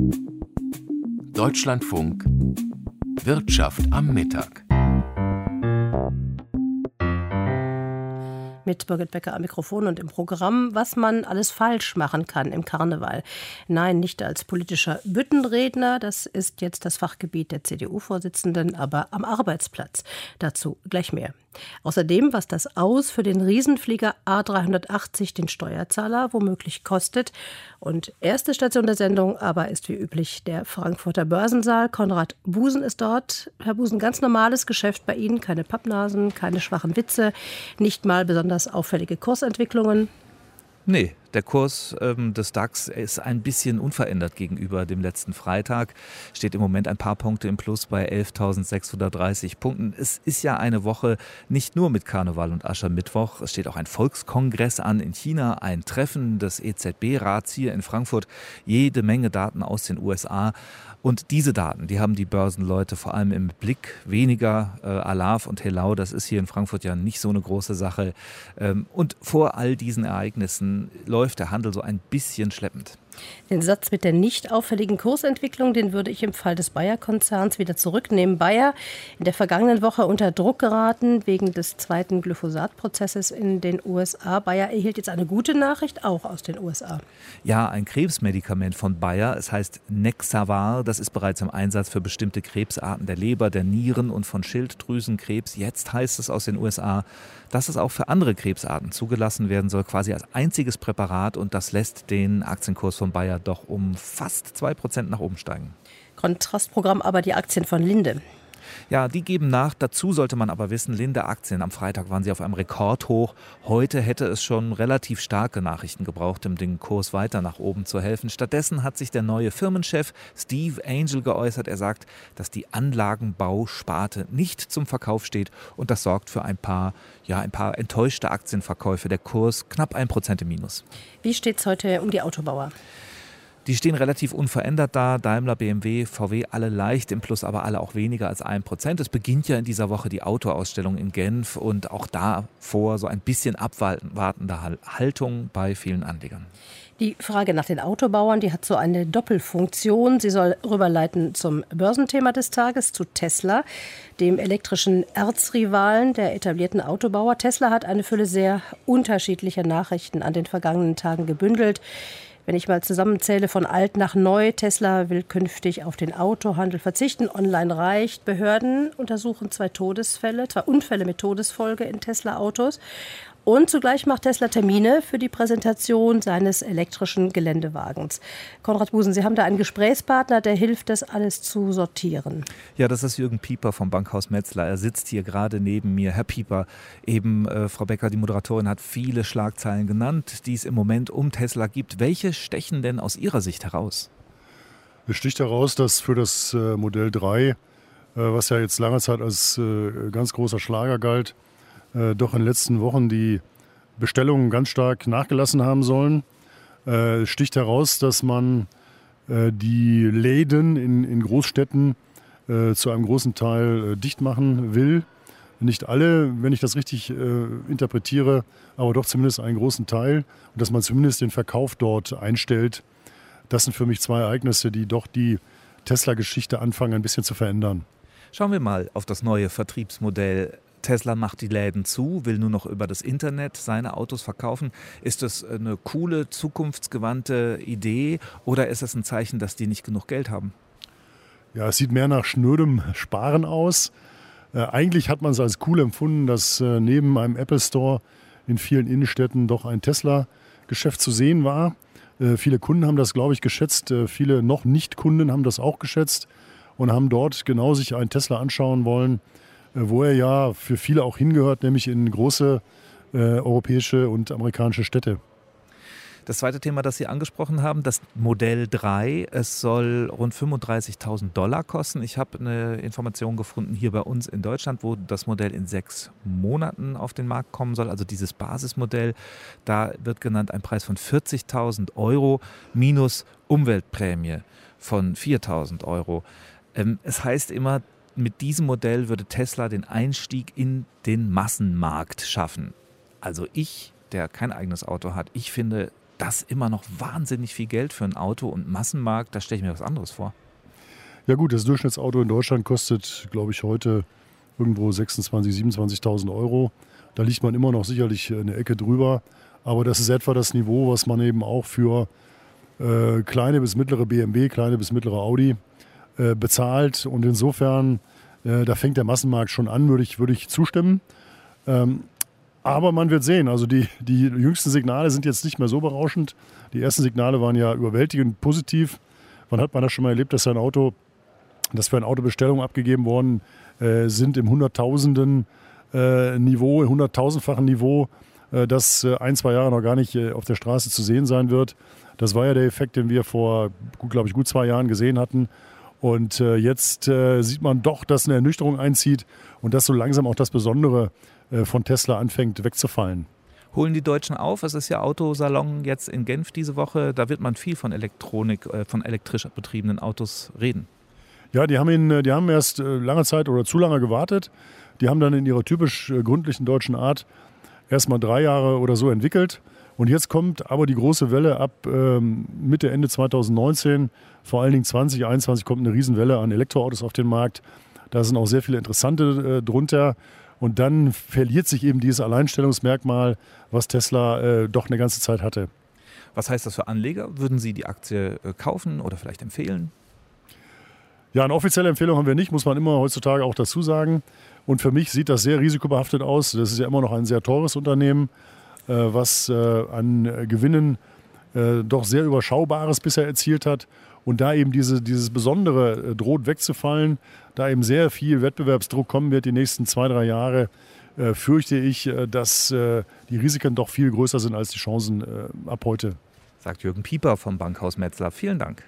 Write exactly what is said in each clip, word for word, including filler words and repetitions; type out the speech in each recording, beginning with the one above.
Deutschlandfunk Wirtschaft am Mittag. Mit Birgit Becker am Mikrofon und im Programm, was man alles falsch machen kann im Karneval. Nein, nicht als politischer Büttenredner, das ist jetzt das Fachgebiet der C D U-Vorsitzenden, aber am Arbeitsplatz. Dazu gleich mehr. Außerdem, was das Aus für den Riesenflieger A dreihundertachtzig den Steuerzahler womöglich kostet. Und erste Station der Sendung aber ist wie üblich der Frankfurter Börsensaal. Konrad Busen ist dort. Herr Busen, ganz normales Geschäft bei Ihnen, keine Pappnasen, keine schwachen Witze, nicht mal besonders auffällige Kursentwicklungen. Nee, der Kurs ähm, des DAX ist ein bisschen unverändert gegenüber dem letzten Freitag. Steht im Moment ein paar Punkte im Plus bei elftausendsechshundertdreißig Punkten. Es ist ja eine Woche nicht nur mit Karneval und Aschermittwoch. Es steht auch ein Volkskongress an in China, ein Treffen des E Z B-Rats hier in Frankfurt. Jede Menge Daten aus den U S A. Und diese Daten, die haben die Börsenleute vor allem im Blick. Weniger äh, Alarv und Helau, das ist hier in Frankfurt ja nicht so eine große Sache. Ähm, und vor all diesen Ereignissen läuft der Handel so ein bisschen schleppend. Den Satz mit der nicht auffälligen Kursentwicklung, den würde ich im Fall des Bayer-Konzerns wieder zurücknehmen. Bayer in der vergangenen Woche unter Druck geraten wegen des zweiten Glyphosat-Prozesses in den U S A. Bayer erhielt jetzt eine gute Nachricht, auch aus den U S A. Ja, ein Krebsmedikament von Bayer, es heißt Nexavar, das ist bereits im Einsatz für bestimmte Krebsarten der Leber, der Nieren und von Schilddrüsenkrebs. Jetzt heißt es aus den U S A, dass es auch für andere Krebsarten zugelassen werden soll, quasi als einziges Präparat, und das lässt den Aktienkurs von Bayer doch um fast zwei Prozent nach oben steigen. Kontrastprogramm aber die Aktien von Linde. Ja, die geben nach. Dazu sollte man aber wissen, Linde-Aktien, am Freitag waren sie auf einem Rekordhoch. Heute hätte es schon relativ starke Nachrichten gebraucht, um den Kurs weiter nach oben zu helfen. Stattdessen hat sich der neue Firmenchef Steve Angel geäußert. Er sagt, dass die Anlagenbausparte nicht zum Verkauf steht, und das sorgt für ein paar, ja, ein paar enttäuschte Aktienverkäufe. Der Kurs knapp ein Prozent im Minus. Wie steht es heute um die Autobauer? Die stehen relativ unverändert da. Daimler, B M W, V W, alle leicht im Plus, aber alle auch weniger als ein Prozent. Es beginnt ja in dieser Woche die Autoausstellung in Genf, und auch davor so ein bisschen abwartende Haltung bei vielen Anlegern. Die Frage nach den Autobauern, die hat so eine Doppelfunktion. Sie soll rüberleiten zum Börsenthema des Tages, zu Tesla, dem elektrischen Erzrivalen der etablierten Autobauer. Tesla hat eine Fülle sehr unterschiedlicher Nachrichten an den vergangenen Tagen gebündelt. Wenn ich mal zusammenzähle, von alt nach neu: Tesla will künftig auf den Autohandel verzichten, online reicht. Behörden untersuchen zwei Todesfälle, zwei Unfälle mit Todesfolge in Tesla-Autos. Und zugleich macht Tesla Termine für die Präsentation seines elektrischen Geländewagens. Konrad Busen, Sie haben da einen Gesprächspartner, der hilft, das alles zu sortieren. Ja, das ist Jürgen Pieper vom Bankhaus Metzler. Er sitzt hier gerade neben mir. Herr Pieper, eben äh, Frau Becker, die Moderatorin, hat viele Schlagzeilen genannt, die es im Moment um Tesla gibt. Welche stechen denn aus Ihrer Sicht heraus? Es sticht heraus, dass für das äh, Modell drei, äh, was ja jetzt lange Zeit als äh, ganz großer Schlager galt, äh, doch in den letzten Wochen die Bestellungen ganz stark nachgelassen haben sollen. Äh, es sticht heraus, dass man äh, die Läden in, in Großstädten äh, zu einem großen Teil äh, dicht machen will. Nicht alle, wenn ich das richtig äh, interpretiere, aber doch zumindest einen großen Teil. Und dass man zumindest den Verkauf dort einstellt. Das sind für mich zwei Ereignisse, die doch die Tesla-Geschichte anfangen, ein bisschen zu verändern. Schauen wir mal auf das neue Vertriebsmodell. Tesla macht die Läden zu, will nur noch über das Internet seine Autos verkaufen. Ist das eine coole, zukunftsgewandte Idee, oder ist es ein Zeichen, dass die nicht genug Geld haben? Ja, es sieht mehr nach schnödem Sparen aus. Äh, eigentlich hat man es als cool empfunden, dass äh, neben einem Apple Store in vielen Innenstädten doch ein Tesla-Geschäft zu sehen war. Äh, viele Kunden haben das, glaube ich, geschätzt. Äh, viele noch Nicht-Kunden haben das auch geschätzt und haben dort genau sich einen Tesla anschauen wollen, wo er ja für viele auch hingehört, nämlich in große äh, europäische und amerikanische Städte. Das zweite Thema, das Sie angesprochen haben, das Modell drei, es soll rund fünfunddreißigtausend Dollar kosten. Ich habe eine Information gefunden hier bei uns in Deutschland, wo das Modell in sechs Monaten auf den Markt kommen soll. Also dieses Basismodell, da wird genannt ein Preis von vierzigtausend Euro minus Umweltprämie von viertausend Euro. Ähm, es heißt immer, mit diesem Modell würde Tesla den Einstieg in den Massenmarkt schaffen. Also ich, der kein eigenes Auto hat, ich finde, das immer noch wahnsinnig viel Geld für ein Auto und Massenmarkt, da stelle ich mir was anderes vor. Ja gut, das Durchschnittsauto in Deutschland kostet, glaube ich, heute irgendwo sechsundzwanzigtausend, siebenundzwanzigtausend Euro. Da liegt man immer noch sicherlich eine Ecke drüber. Aber das ist etwa das Niveau, was man eben auch für äh, kleine bis mittlere B M W, kleine bis mittlere Audi äh, bezahlt. Und insofern, äh, da fängt der Massenmarkt schon an, würde ich, würde ich zustimmen. Ähm, aber man wird sehen, also die, die jüngsten Signale sind jetzt nicht mehr so berauschend. Die ersten Signale waren ja überwältigend positiv. Wann hat man das schon mal erlebt, dass ein Auto, dass für eine Autobestellung abgegeben worden äh, sind im Hunderttausenden äh, Niveau, im hunderttausendfachen Niveau, äh, das äh, ein, zwei Jahre noch gar nicht äh, auf der Straße zu sehen sein wird. Das war ja der Effekt, den wir vor, glaube ich, gut zwei Jahren gesehen hatten. Und äh, jetzt äh, sieht man doch, dass eine Ernüchterung einzieht und dass so langsam auch das Besondere äh, von Tesla anfängt wegzufallen. Holen die Deutschen auf? Es ist ja Autosalon jetzt in Genf diese Woche. Da wird man viel von Elektronik, äh, von elektrisch betriebenen Autos reden. Ja, die haben, ihn, die haben erst lange Zeit oder zu lange gewartet. Die haben dann in ihrer typisch gründlichen deutschen Art erst mal drei Jahre oder so entwickelt. Und jetzt kommt aber die große Welle ab ähm, Mitte, Ende zweitausendneunzehn. Vor allen Dingen zwanzig einundzwanzig kommt eine Riesenwelle an Elektroautos auf den Markt. Da sind auch sehr viele interessante äh, drunter. Und dann verliert sich eben dieses Alleinstellungsmerkmal, was Tesla äh, doch eine ganze Zeit hatte. Was heißt das für Anleger? Würden Sie die Aktie äh, kaufen oder vielleicht empfehlen? Ja, eine offizielle Empfehlung haben wir nicht, muss man immer heutzutage auch dazu sagen. Und für mich sieht das sehr risikobehaftet aus. Das ist ja immer noch ein sehr teures Unternehmen, äh, was äh, an Gewinnen äh, doch sehr Überschaubares bisher erzielt hat. Und da eben diese, dieses Besondere äh, droht wegzufallen, da eben sehr viel Wettbewerbsdruck kommen wird die nächsten zwei, drei Jahre, äh, fürchte ich, äh, dass äh, die Risiken doch viel größer sind als die Chancen äh, ab heute. Sagt Jürgen Pieper vom Bankhaus Metzler. Vielen Dank.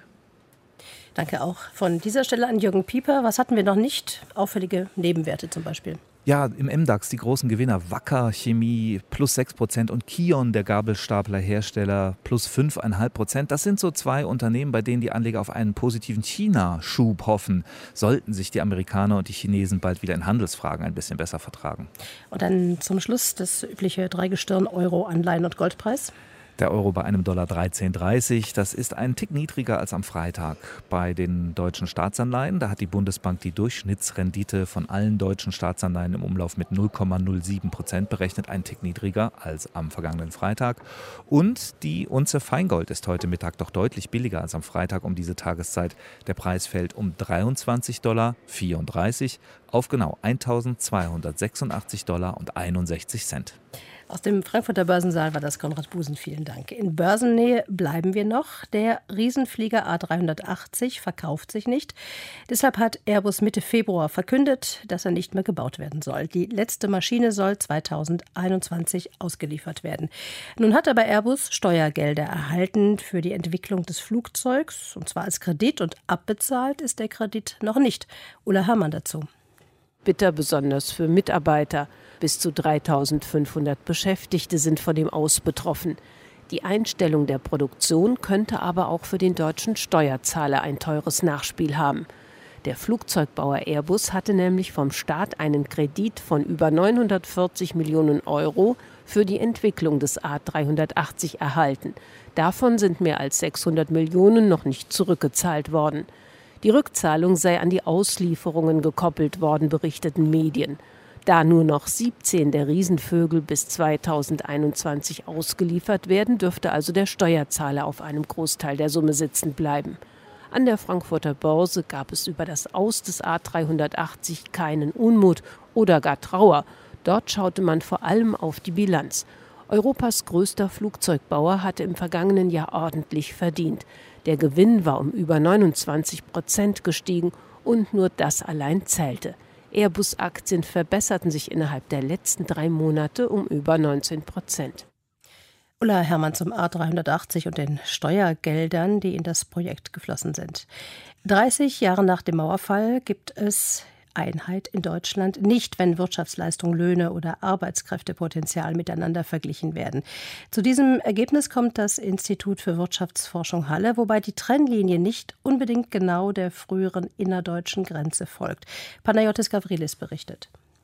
Danke auch von dieser Stelle an Jürgen Pieper. Was hatten wir noch nicht? Auffällige Nebenwerte zum Beispiel. Ja, im M DAX die großen Gewinner. Wacker Chemie plus sechs Prozent und Kion, der Gabelstaplerhersteller, plus fünf Komma fünf Prozent. Das sind so zwei Unternehmen, bei denen die Anleger auf einen positiven China-Schub hoffen. Sollten sich die Amerikaner und die Chinesen bald wieder in Handelsfragen ein bisschen besser vertragen. Und dann zum Schluss das übliche Dreigestirn Euro, Anleihen und Goldpreis. Der Euro bei einem Dollar dreizehn dreißig. Das ist ein Tick niedriger als am Freitag. Bei den deutschen Staatsanleihen, da hat die Bundesbank die Durchschnittsrendite von allen deutschen Staatsanleihen im Umlauf mit null Komma null sieben Prozent berechnet, ein Tick niedriger als am vergangenen Freitag. Und die Unze Feingold ist heute Mittag doch deutlich billiger als am Freitag um diese Tageszeit. Der Preis fällt um dreiundzwanzig Komma vierunddreißig Dollar auf genau eintausendzweihundertsechsundachtzig Dollar und einundsechzig Cent. Aus dem Frankfurter Börsensaal war das Konrad Busen. Vielen Dank. In Börsennähe bleiben wir noch. Der Riesenflieger A dreihundertachtzig verkauft sich nicht. Deshalb hat Airbus Mitte Februar verkündet, dass er nicht mehr gebaut werden soll. Die letzte Maschine soll zweitausendeinundzwanzig ausgeliefert werden. Nun hat aber Airbus Steuergelder erhalten für die Entwicklung des Flugzeugs, und zwar als Kredit, und abbezahlt ist der Kredit noch nicht. Ulla Herrmann dazu. Bitter besonders für Mitarbeiter. Bis zu dreitausendfünfhundert Beschäftigte sind von dem Aus betroffen. Die Einstellung der Produktion könnte aber auch für den deutschen Steuerzahler ein teures Nachspiel haben. Der Flugzeugbauer Airbus hatte nämlich vom Staat einen Kredit von über neunhundertvierzig Millionen Euro für die Entwicklung des A dreihundertachtzig erhalten. Davon sind mehr als sechshundert Millionen noch nicht zurückgezahlt worden. Die Rückzahlung sei an die Auslieferungen gekoppelt worden, berichteten Medien. Da nur noch siebzehn der Riesenvögel bis zweitausendeinundzwanzig ausgeliefert werden, dürfte also der Steuerzahler auf einem Großteil der Summe sitzen bleiben. An der Frankfurter Börse gab es über das Aus des A dreihundertachtzig keinen Unmut oder gar Trauer. Dort schaute man vor allem auf die Bilanz. Europas größter Flugzeugbauer hatte im vergangenen Jahr ordentlich verdient. Der Gewinn war um über neunundzwanzig Prozent gestiegen und nur das allein zählte. Airbus-Aktien verbesserten sich innerhalb der letzten drei Monate um über neunzehn Prozent. Ulla Herrmann zum A dreihundertachtzig und den Steuergeldern, die in das Projekt geflossen sind. dreißig Jahre nach dem Mauerfall gibt es Einheit in Deutschland nicht, wenn Wirtschaftsleistung, Löhne oder Arbeitskräftepotenzial miteinander verglichen werden. Zu diesem Ergebnis kommt das Institut für Wirtschaftsforschung Halle, wobei die Trennlinie nicht unbedingt genau der früheren innerdeutschen Grenze folgt. Panayotis Gavrilis berichtet.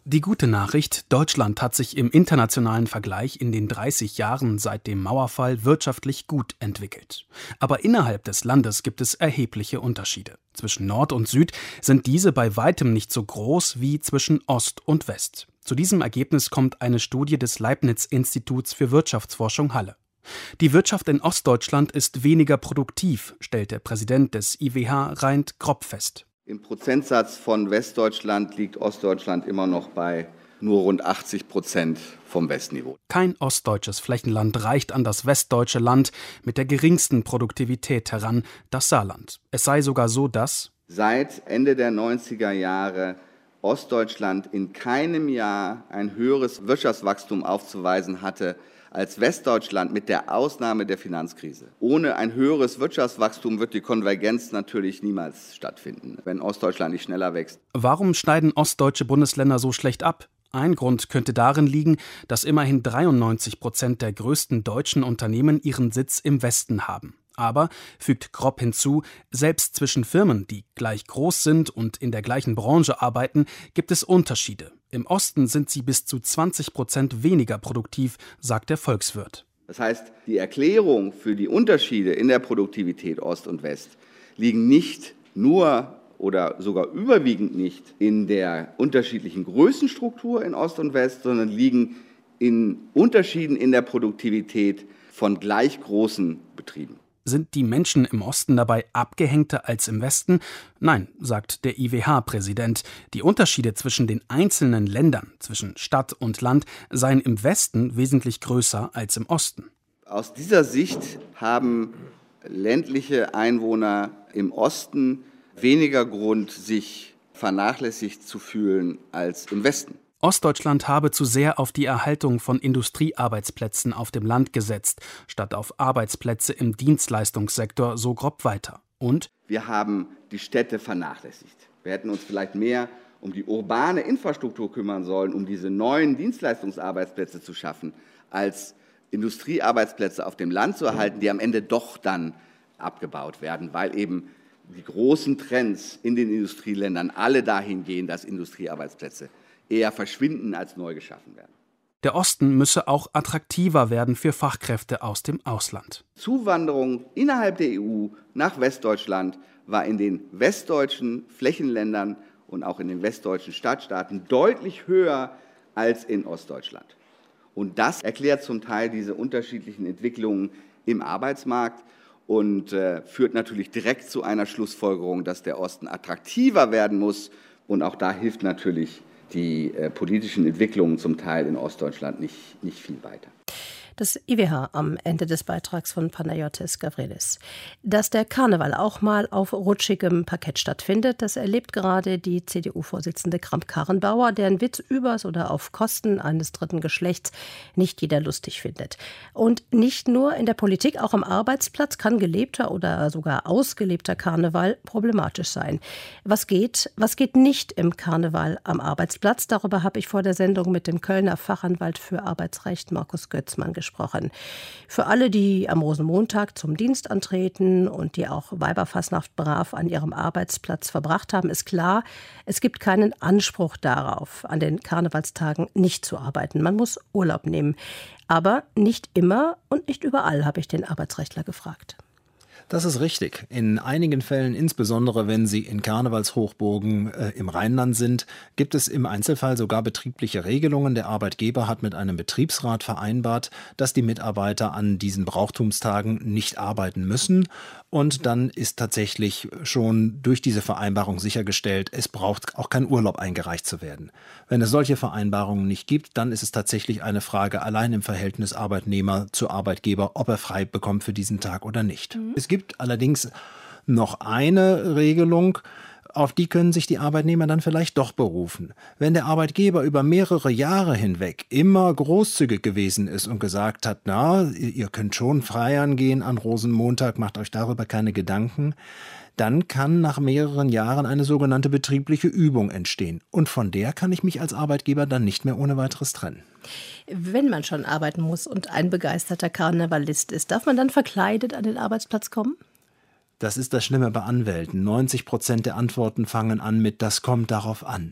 Die gute Nachricht: Deutschland hat sich im internationalen Vergleich in den dreißig Jahren seit dem Mauerfall wirtschaftlich gut entwickelt. Aber innerhalb des Landes gibt es erhebliche Unterschiede. Zwischen Nord und Süd sind diese bei weitem nicht so groß wie zwischen Ost und West. Zu diesem Ergebnis kommt eine Studie des Leibniz-Instituts für Wirtschaftsforschung Halle. Die Wirtschaft in Ostdeutschland ist weniger produktiv, stellt der Präsident des I W H Reint Gropp fest. Im Prozentsatz von Westdeutschland liegt Ostdeutschland immer noch bei nur rund achtzig Prozent vom Westniveau. Kein ostdeutsches Flächenland reicht an das westdeutsche Land mit der geringsten Produktivität heran, das Saarland. Es sei sogar so, dass seit Ende der neunziger Jahre Ostdeutschland in keinem Jahr ein höheres Wirtschaftswachstum aufzuweisen hatte als Westdeutschland, mit der Ausnahme der Finanzkrise. Ohne ein höheres Wirtschaftswachstum wird die Konvergenz natürlich niemals stattfinden, wenn Ostdeutschland nicht schneller wächst. Warum schneiden ostdeutsche Bundesländer so schlecht ab? Ein Grund könnte darin liegen, dass immerhin dreiundneunzig Prozent der größten deutschen Unternehmen ihren Sitz im Westen haben. Aber, fügt Gropp hinzu, selbst zwischen Firmen, die gleich groß sind und in der gleichen Branche arbeiten, gibt es Unterschiede. Im Osten sind sie bis zu zwanzig Prozent weniger produktiv, sagt der Volkswirt. Das heißt, die Erklärung für die Unterschiede in der Produktivität Ost und West liegen nicht nur oder sogar überwiegend nicht in der unterschiedlichen Größenstruktur in Ost und West, sondern liegen in Unterschieden in der Produktivität von gleich großen Betrieben. Sind die Menschen im Osten dabei abgehängter als im Westen? Nein, sagt der I W H-Präsident. Die Unterschiede zwischen den einzelnen Ländern, zwischen Stadt und Land, seien im Westen wesentlich größer als im Osten. Aus dieser Sicht haben ländliche Einwohner im Osten weniger Grund, sich vernachlässigt zu fühlen als im Westen. Ostdeutschland habe zu sehr auf die Erhaltung von Industriearbeitsplätzen auf dem Land gesetzt, statt auf Arbeitsplätze im Dienstleistungssektor, so Gropp weiter. Und wir haben die Städte vernachlässigt. Wir hätten uns vielleicht mehr um die urbane Infrastruktur kümmern sollen, um diese neuen Dienstleistungsarbeitsplätze zu schaffen, als Industriearbeitsplätze auf dem Land zu erhalten, die am Ende doch dann abgebaut werden, weil eben die großen Trends in den Industrieländern alle dahin gehen, dass Industriearbeitsplätze eher verschwinden als neu geschaffen werden. Der Osten müsse auch attraktiver werden für Fachkräfte aus dem Ausland. Zuwanderung innerhalb der E U nach Westdeutschland war in den westdeutschen Flächenländern und auch in den westdeutschen Stadtstaaten deutlich höher als in Ostdeutschland. Und das erklärt zum Teil diese unterschiedlichen Entwicklungen im Arbeitsmarkt und äh, führt natürlich direkt zu einer Schlussfolgerung, dass der Osten attraktiver werden muss. Und auch da hilft natürlich die äh, politischen Entwicklungen zum Teil in Ostdeutschland nicht, nicht viel weiter. Das I W H am Ende des Beitrags von Panayotis Gavrilis. Dass der Karneval auch mal auf rutschigem Parkett stattfindet, das erlebt gerade die C D U-Vorsitzende Kramp-Karrenbauer, deren Witz übers oder auf Kosten eines dritten Geschlechts nicht jeder lustig findet. Und nicht nur in der Politik, auch am Arbeitsplatz kann gelebter oder sogar ausgelebter Karneval problematisch sein. Was geht, was geht nicht im Karneval am Arbeitsplatz? Darüber habe ich vor der Sendung mit dem Kölner Fachanwalt für Arbeitsrecht Markus Götzmann gesprochen. gesprochen. Für alle, die am Rosenmontag zum Dienst antreten und die auch Weiberfastnacht brav an ihrem Arbeitsplatz verbracht haben, ist klar, es gibt keinen Anspruch darauf, an den Karnevalstagen nicht zu arbeiten. Man muss Urlaub nehmen. Aber nicht immer und nicht überall, habe ich den Arbeitsrechtler gefragt. Das ist richtig. In einigen Fällen, insbesondere wenn sie in Karnevalshochburgen äh, im Rheinland sind, gibt es im Einzelfall sogar betriebliche Regelungen. Der Arbeitgeber hat mit einem Betriebsrat vereinbart, dass die Mitarbeiter an diesen Brauchtumstagen nicht arbeiten müssen. Und dann ist tatsächlich schon durch diese Vereinbarung sichergestellt, es braucht auch kein Urlaub eingereicht zu werden. Wenn es solche Vereinbarungen nicht gibt, dann ist es tatsächlich eine Frage allein im Verhältnis Arbeitnehmer zu Arbeitgeber, ob er frei bekommt für diesen Tag oder nicht. Mhm. Es gibt allerdings noch eine Regelung, auf die können sich die Arbeitnehmer dann vielleicht doch berufen. Wenn der Arbeitgeber über mehrere Jahre hinweg immer großzügig gewesen ist und gesagt hat, na, ihr könnt schon feiern gehen an Rosenmontag, macht euch darüber keine Gedanken, dann kann nach mehreren Jahren eine sogenannte betriebliche Übung entstehen. Und von der kann ich mich als Arbeitgeber dann nicht mehr ohne weiteres trennen. Wenn man schon arbeiten muss und ein begeisterter Karnevalist ist, darf man dann verkleidet an den Arbeitsplatz kommen? Das ist das Schlimme bei Anwälten. neunzig Prozent der Antworten fangen an mit, das kommt darauf an.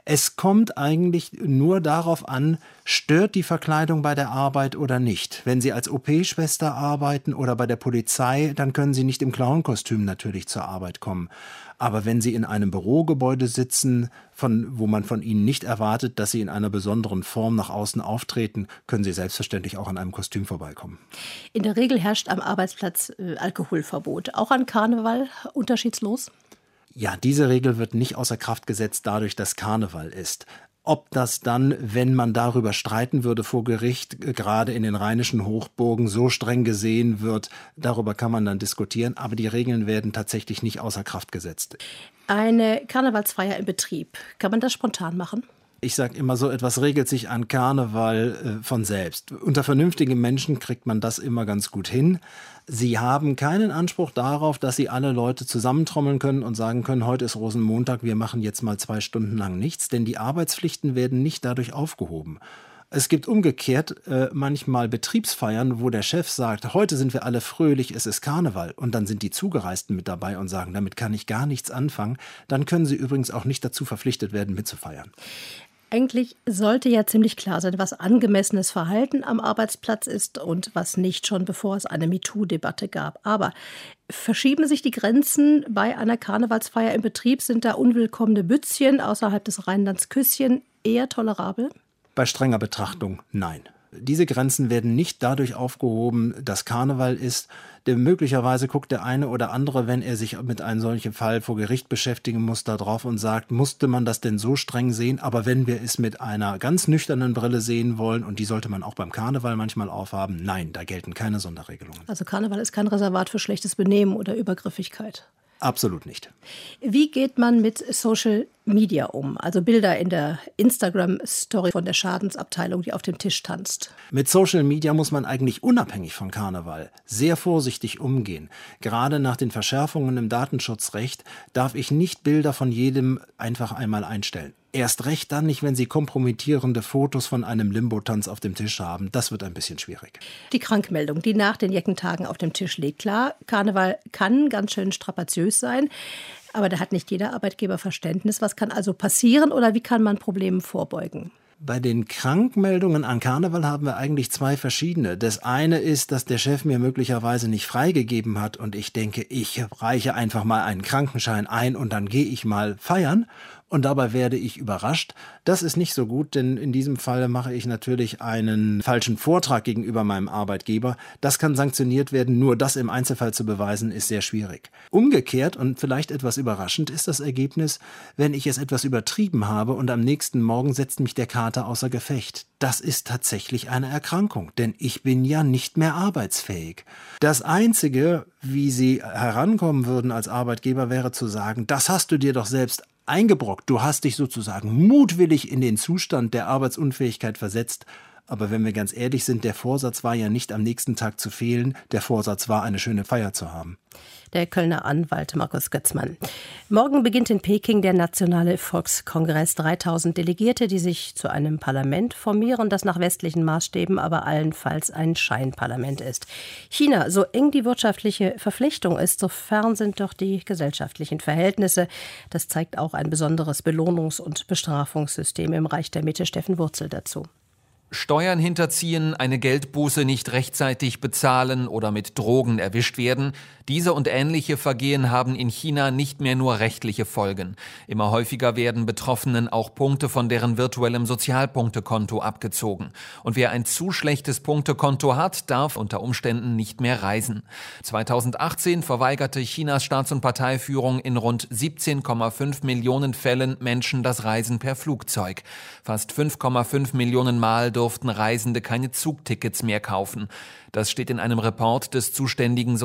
Es kommt eigentlich nur darauf an, stört die Verkleidung bei der Arbeit oder nicht. Wenn Sie als O P-Schwester arbeiten oder bei der Polizei, dann können Sie nicht im Clownkostüm natürlich zur Arbeit kommen. Aber wenn Sie in einem Bürogebäude sitzen, von, wo man von Ihnen nicht erwartet, dass Sie in einer besonderen Form nach außen auftreten, können Sie selbstverständlich auch an einem Kostüm vorbeikommen. In der Regel herrscht am Arbeitsplatz äh, Alkoholverbot. Auch an Karneval unterschiedslos? Ja, diese Regel wird nicht außer Kraft gesetzt dadurch, dass Karneval ist. Ob das dann, wenn man darüber streiten würde vor Gericht, gerade in den rheinischen Hochburgen so streng gesehen wird, darüber kann man dann diskutieren. Aber die Regeln werden tatsächlich nicht außer Kraft gesetzt. Eine Karnevalsfeier im Betrieb, kann man das spontan machen? Ich sage immer, so etwas regelt sich an Karneval äh, von selbst. Unter vernünftigen Menschen kriegt man das immer ganz gut hin. Sie haben keinen Anspruch darauf, dass Sie alle Leute zusammentrommeln können und sagen können, heute ist Rosenmontag, wir machen jetzt mal zwei Stunden lang nichts, denn die Arbeitspflichten werden nicht dadurch aufgehoben. Es gibt umgekehrt äh, manchmal Betriebsfeiern, wo der Chef sagt, heute sind wir alle fröhlich, es ist Karneval. Und dann sind die Zugereisten mit dabei und sagen, damit kann ich gar nichts anfangen. Dann können sie übrigens auch nicht dazu verpflichtet werden, mitzufeiern. Eigentlich sollte ja ziemlich klar sein, was angemessenes Verhalten am Arbeitsplatz ist und was nicht, schon bevor es eine MeToo-Debatte gab. Aber verschieben sich die Grenzen bei einer Karnevalsfeier im Betrieb? Sind da unwillkommene Bützchen außerhalb des Rheinlands Küsschen eher tolerabel? Bei strenger Betrachtung nein. Diese Grenzen werden nicht dadurch aufgehoben, dass Karneval ist. Denn möglicherweise guckt der eine oder andere, wenn er sich mit einem solchen Fall vor Gericht beschäftigen muss, da drauf und sagt, musste man das denn so streng sehen? Aber wenn wir es mit einer ganz nüchternen Brille sehen wollen, und die sollte man auch beim Karneval manchmal aufhaben, nein, da gelten keine Sonderregelungen. Also Karneval ist kein Reservat für schlechtes Benehmen oder Übergriffigkeit? Absolut nicht. Wie geht man mit Social Media um? Also Bilder in der Instagram-Story von der Schadensabteilung, die auf dem Tisch tanzt. Mit Social Media muss man eigentlich unabhängig von Karneval sehr vorsichtig umgehen. Gerade nach den Verschärfungen im Datenschutzrecht darf ich nicht Bilder von jedem einfach einmal einstellen. Erst recht dann nicht, wenn Sie kompromittierende Fotos von einem Limbo-Tanz auf dem Tisch haben. Das wird ein bisschen schwierig. Die Krankmeldung, die nach den Jeckentagen auf dem Tisch liegt. Klar, Karneval kann ganz schön strapaziös sein, aber da hat nicht jeder Arbeitgeber Verständnis. Was kann also passieren oder wie kann man Problemen vorbeugen? Bei den Krankmeldungen an Karneval haben wir eigentlich zwei verschiedene. Das eine ist, dass der Chef mir möglicherweise nicht freigegeben hat und ich denke, ich reiche einfach mal einen Krankenschein ein und dann gehe ich mal feiern. Und dabei werde ich überrascht. Das ist nicht so gut, denn in diesem Fall mache ich natürlich einen falschen Vortrag gegenüber meinem Arbeitgeber. Das kann sanktioniert werden, nur das im Einzelfall zu beweisen, ist sehr schwierig. Umgekehrt und vielleicht etwas überraschend ist das Ergebnis, wenn ich es etwas übertrieben habe und am nächsten Morgen setzt mich der Kater außer Gefecht. Das ist tatsächlich eine Erkrankung, denn ich bin ja nicht mehr arbeitsfähig. Das Einzige, wie Sie herankommen würden als Arbeitgeber, wäre zu sagen, das hast du dir doch selbst eingebrockt. Du hast dich sozusagen mutwillig in den Zustand der Arbeitsunfähigkeit versetzt. Aber wenn wir ganz ehrlich sind, der Vorsatz war ja nicht am nächsten Tag zu fehlen. Der Vorsatz war, eine schöne Feier zu haben. Der Kölner Anwalt Markus Götzmann. Morgen beginnt in Peking der Nationale Volkskongress. dreitausend Delegierte, die sich zu einem Parlament formieren, das nach westlichen Maßstäben aber allenfalls ein Scheinparlament ist. China, so eng die wirtschaftliche Verflechtung ist, so fern sind doch die gesellschaftlichen Verhältnisse. Das zeigt auch ein besonderes Belohnungs- und Bestrafungssystem im Reich der Mitte. Steffen Wurzel dazu. Steuern hinterziehen, eine Geldbuße nicht rechtzeitig bezahlen oder mit Drogen erwischt werden. Diese und ähnliche Vergehen haben in China nicht mehr nur rechtliche Folgen. Immer häufiger werden Betroffenen auch Punkte von deren virtuellem Sozialpunktekonto abgezogen. Und wer ein zu schlechtes Punktekonto hat, darf unter Umständen nicht mehr reisen. zweitausendachtzehn verweigerte Chinas Staats- und Parteiführung in rund siebzehn Komma fünf Millionen Fällen Menschen das Reisen per Flugzeug. Fast fünf Komma fünf Millionen Mal durften Reisende keine Zugtickets mehr kaufen. Das steht in einem Report des zuständigen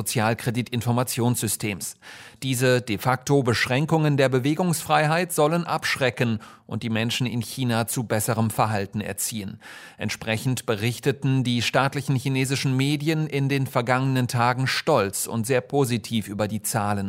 Sozialkreditinformationssystems. Diese de facto Beschränkungen der Bewegungsfreiheit sollen abschrecken und die Menschen in China zu besserem Verhalten erziehen. Entsprechend berichteten die staatlichen chinesischen Medien in den vergangenen Tagen stolz und sehr positiv über die Zahlen.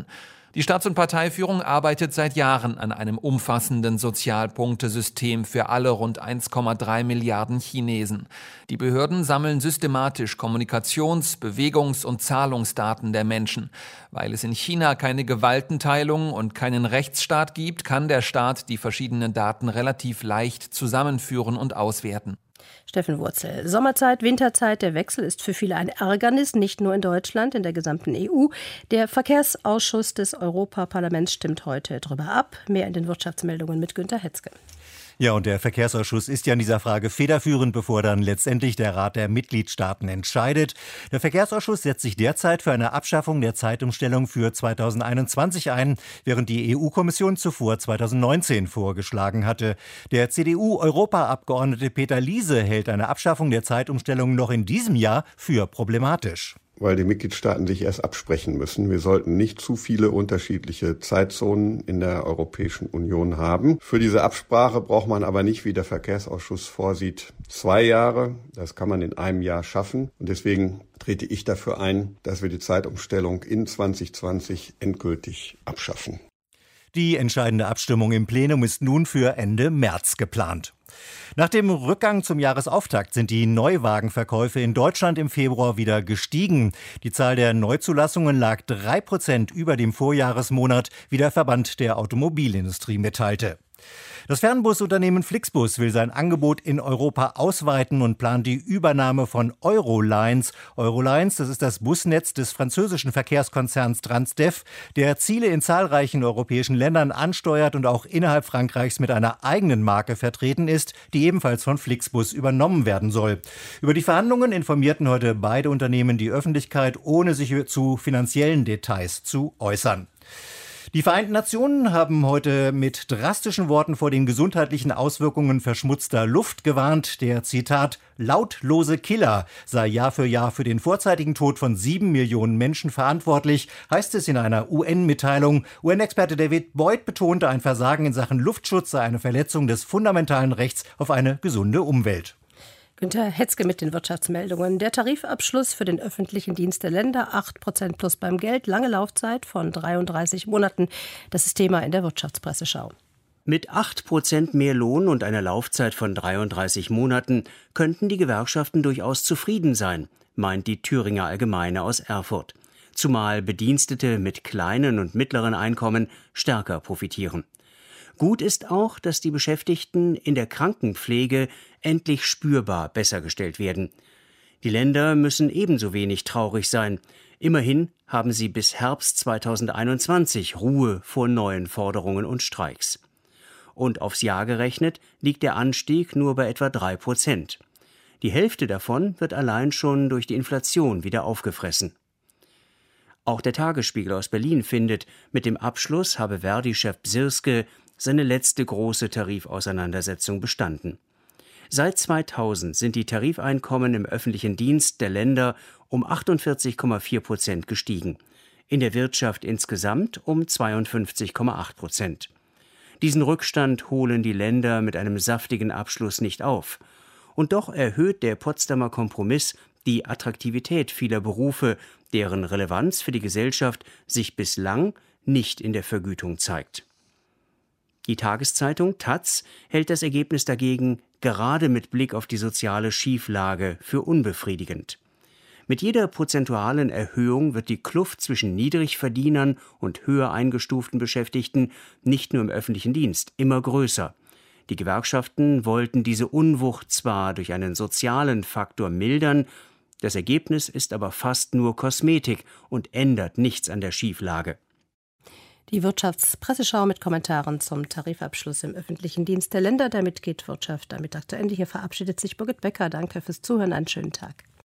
Die Staats- und Parteiführung arbeitet seit Jahren an einem umfassenden Sozialpunktesystem für alle rund eins Komma drei Milliarden Chinesen. Die Behörden sammeln systematisch Kommunikations-, Bewegungs- und Zahlungsdaten der Menschen. Weil es in China keine Gewaltenteilung und keinen Rechtsstaat gibt, kann der Staat die verschiedenen Daten relativ leicht zusammenführen und auswerten. Steffen Wurzel. Sommerzeit, Winterzeit, der Wechsel ist für viele ein Ärgernis, nicht nur in Deutschland, in der gesamten E U. Der Verkehrsausschuss des Europaparlaments stimmt heute darüber ab. Mehr in den Wirtschaftsmeldungen mit Günter Hetzke. Ja, und der Verkehrsausschuss ist ja in dieser Frage federführend, bevor dann letztendlich der Rat der Mitgliedstaaten entscheidet. Der Verkehrsausschuss setzt sich derzeit für eine Abschaffung der Zeitumstellung für zweitausendeinundzwanzig ein, während die E U-Kommission zuvor zweitausendneunzehn vorgeschlagen hatte. Der C D U-Europaabgeordnete Peter Liese hält eine Abschaffung der Zeitumstellung noch in diesem Jahr für problematisch. Weil die Mitgliedstaaten sich erst absprechen müssen. Wir sollten nicht zu viele unterschiedliche Zeitzonen in der Europäischen Union haben. Für diese Absprache braucht man aber nicht, wie der Verkehrsausschuss vorsieht, zwei Jahre. Das kann man in einem Jahr schaffen. Und deswegen trete ich dafür ein, dass wir die Zeitumstellung in zwanzig zwanzig endgültig abschaffen. Die entscheidende Abstimmung im Plenum ist nun für Ende März geplant. Nach dem Rückgang zum Jahresauftakt sind die Neuwagenverkäufe in Deutschland im Februar wieder gestiegen. Die Zahl der Neuzulassungen lag drei Prozent über dem Vorjahresmonat, wie der Verband der Automobilindustrie mitteilte. Das Fernbusunternehmen Flixbus will sein Angebot in Europa ausweiten und plant die Übernahme von Eurolines. Eurolines, das ist das Busnetz des französischen Verkehrskonzerns Transdev, der Ziele in zahlreichen europäischen Ländern ansteuert und auch innerhalb Frankreichs mit einer eigenen Marke vertreten ist, die ebenfalls von Flixbus übernommen werden soll. Über die Verhandlungen informierten heute beide Unternehmen die Öffentlichkeit, ohne sich zu finanziellen Details zu äußern. Die Vereinten Nationen haben heute mit drastischen Worten vor den gesundheitlichen Auswirkungen verschmutzter Luft gewarnt. Der, Zitat, lautlose Killer sei Jahr für Jahr für den vorzeitigen Tod von sieben Millionen Menschen verantwortlich, heißt es in einer U N-Mitteilung. U N-Experte David Boyd betonte, ein Versagen in Sachen Luftschutz sei eine Verletzung des fundamentalen Rechts auf eine gesunde Umwelt. Günter Hetzke mit den Wirtschaftsmeldungen. Der Tarifabschluss für den öffentlichen Dienst der Länder, acht Prozent plus beim Geld, lange Laufzeit von dreiunddreißig Monaten. Das ist Thema in der Wirtschaftspresseschau. Mit acht Prozent mehr Lohn und einer Laufzeit von dreiunddreißig Monaten könnten die Gewerkschaften durchaus zufrieden sein, meint die Thüringer Allgemeine aus Erfurt. Zumal Bedienstete mit kleinen und mittleren Einkommen stärker profitieren. Gut ist auch, dass die Beschäftigten in der Krankenpflege endlich spürbar besser gestellt werden. Die Länder müssen ebenso wenig traurig sein. Immerhin haben sie bis Herbst zweitausendeinundzwanzig Ruhe vor neuen Forderungen und Streiks. Und aufs Jahr gerechnet liegt der Anstieg nur bei etwa drei Prozent. Die Hälfte davon wird allein schon durch die Inflation wieder aufgefressen. Auch der Tagesspiegel aus Berlin findet, mit dem Abschluss habe Verdi-Chef Bsirske seine letzte große Tarifauseinandersetzung bestanden. Seit zweitausend sind die Tarifeinkommen im öffentlichen Dienst der Länder um achtundvierzig Komma vier Prozent gestiegen, in der Wirtschaft insgesamt um zweiundfünfzig Komma acht Prozent. Diesen Rückstand holen die Länder mit einem saftigen Abschluss nicht auf. Und doch erhöht der Potsdamer Kompromiss die Attraktivität vieler Berufe, deren Relevanz für die Gesellschaft sich bislang nicht in der Vergütung zeigt. Die Tageszeitung Taz hält das Ergebnis dagegen gerade mit Blick auf die soziale Schieflage für unbefriedigend. Mit jeder prozentualen Erhöhung wird die Kluft zwischen Niedrigverdienern und höher eingestuften Beschäftigten nicht nur im öffentlichen Dienst immer größer. Die Gewerkschaften wollten diese Unwucht zwar durch einen sozialen Faktor mildern, das Ergebnis ist aber fast nur Kosmetik und ändert nichts an der Schieflage. Die Wirtschaftspresseschau mit Kommentaren zum Tarifabschluss im öffentlichen Dienst der Länder. Damit geht Wirtschaft am Mittag zu Ende. Hier verabschiedet sich Birgit Becker. Danke fürs Zuhören. Einen schönen Tag.